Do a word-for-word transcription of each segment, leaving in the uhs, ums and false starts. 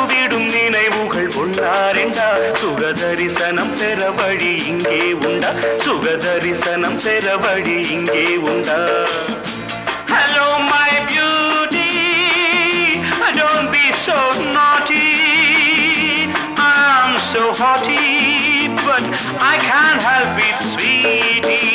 தழுவிடும் நினைவுகள் ஒன்றாரெண்டா சுகதரிசனம் பெற வழி இங்கே உண்டா சுகதரிசனம் பெற வழி இங்கே உண்டா Hello my beauty don't be so naughty I'm so haughty but I can't help it sweetie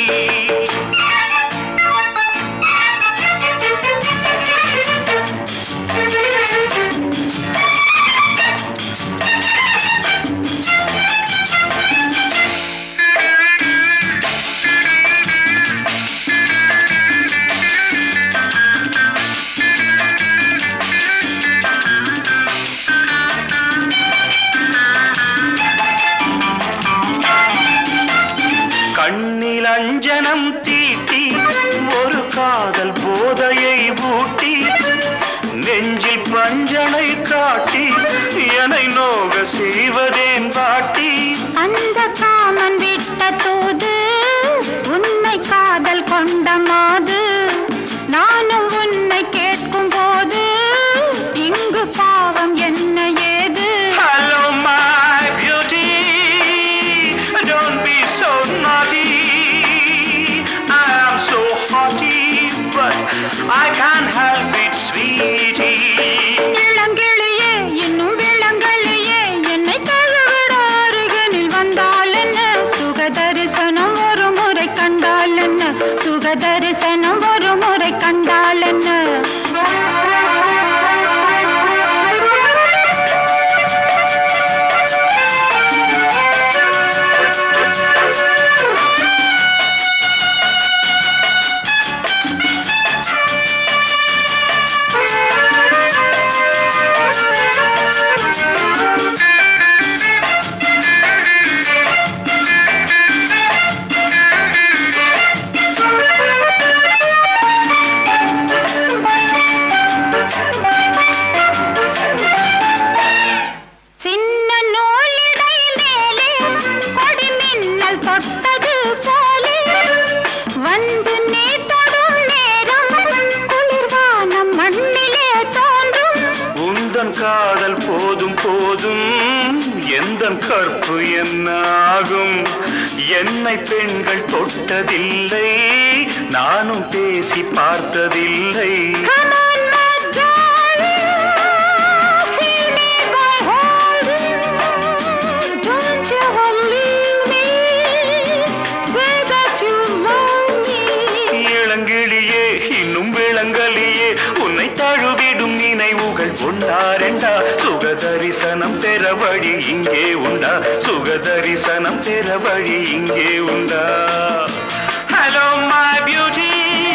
கண்ணில் அஞ்சனம் தீட்டி ஒரு காதல் போதையை ஊட்டி நெஞ்சில் பஞ்சனை காட்டி என்னை நோக செய்வதேன் பாட்டி அந்த காமன் விட்ட தூது உன்னை காதல் கொண்ட மாது நானும் உன்னை கேட்கும் போது இங்கு பாவம் என்ன ஏது Hello my beauty don't be so naughty I am so haughty but I can't help it sweetie இளங்கிளியே இன்னும் விளங்கலியே என்னை தழுவிட அருகினில் வந்தால் என்ன சுகதரிசனம் ஒரு முறை கண்டால் என்ன சுகதரிசனம் ஒரு முறை கண்டால் என்ன காதல் போதும் போதும் எந்தன் கற்பு என்னாகும் என்னை பெண்கள் தொட்டதில்லை நானும் பேசி பார்த்ததில்லை இளங்கிளியே இன்னும் விளங்கலியே உன்னை தழுவிடும் நினைவுகள் ஒன்றாரெண்டா சுகதரிசனம் பெற வழி இங்கே உண்டா சுகதரிசனம் பெற வழி இங்கே உண்டா Hello my beauty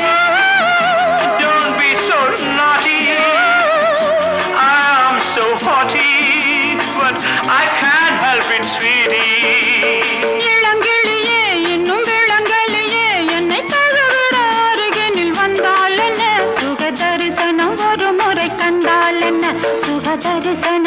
don't be so naughty I am so haughty but I can't help it sweetie இளங்கிளியே இன்னும் விளங்கலியே என்னை தழுவிட அருகினில் வந்தால் என்ன சுகதரிசனம் ஒரு முறை கண்டால் என்ன சுகதரிசனம்